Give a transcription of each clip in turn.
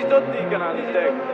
Tutti canali tecnici.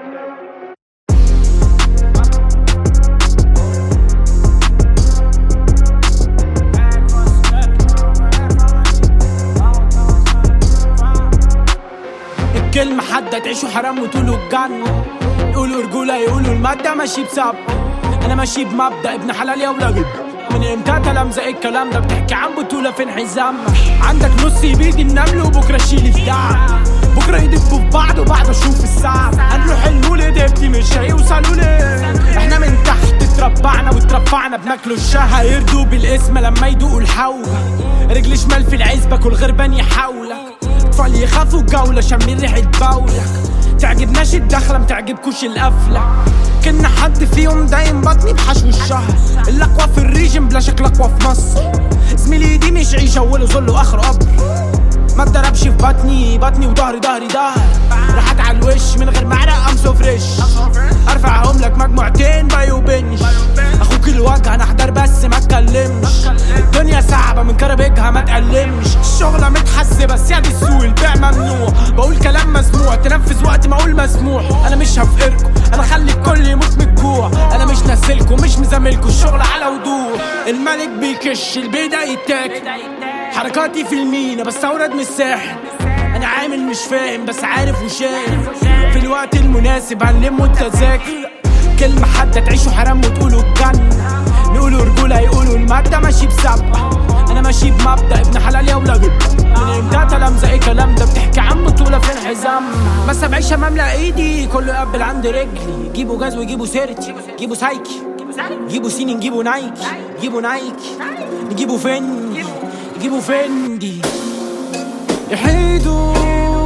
الكلمة حادة تعيشوا حرام وتقولوا الجنة، يقولوا رجولة يقولوا المادة ماشي بسبب. أنا ماشي بمبدأ ابن حلال يا ولاد. من امتى تلمزق الكلام ده؟ بتحكي عن بطولة فين حزامك؟ عندك نص يبيد النمل وبكرة شيل الدعم، بكرة يدبوا في بعض وبعد اشوف الساعة. هنروح المولد ابني مش هيوصلوا ليه. احنا من تحت اتربعنا واترفعنا بناكلوا الشها. يردوا بالاسم لما يدوقوا الحوة، رجل شمال في العزبة كل غربان يحاولك. اطفال يخافوا الجولة شامين ريحة بولك. تعجبناش الدخلة متعجبكوش القفلة. كنا حد فيهم دايم بطني بحشو الشهر. الاقوى في الريجن بلا شكل اقوى في مصر. زميلي دي مش عيشة اوله ظل واخره قبر. ما اتضربش في بطني وضهري ضهر. راحت على الوش من غير معرق امسو فريش. ارفعهم لك مجموعتين باي وبنش. اخوك الوجه انا احضر بس ما اتكلمش. الدنيا صعبة من كربجها ما تقلمش. الشغلة متحسبة سيادة السوق البيع ممنوع. بقول كلام مسموع تنفذ وقت ما اقول مسموح. انا مش هفقركم انا خلي الكل يموت من الجوع. انا مش نازلكم مش مزاملكم الشغل على وضوح. الملك بيكش البيضة يتاكل. حركاتي في المينا بستورد من الساحل. انا عامل مش فاهم بس عارف وشايف. في الوقت المناسب هنلموا التذاكر. كلمة حادة تعيشوا حرام وتقولوا الجنة، نقولوا رجولة يقولوا المادة ماشي بسبقة. انا ماشي بمبدأ ابن حلال يا ولاد. من امتى تلمزق الكلام ده؟ بتحكي عن بطولة فين حزامها؟ بس بعيشها مملى ايدي كله يقبل عند رجلي. جيبوا جاز ويجيبوا سيرتي، جيبوا سايكي، جيبوا سيني، نجيبوا نايكي، جيبوا نايكي، نجيبوا فندي، نجيبوا فندي. يحيدوا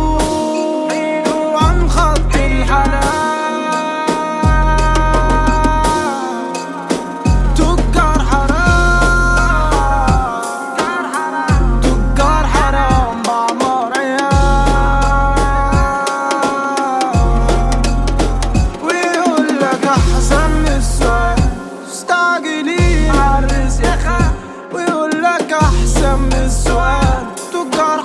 عن خط الحلال. تجار حرام بعمار عيال. ويقول لك احسن من السؤال مستعجلين عالرزق. ويقول لك احسن من السؤال تجار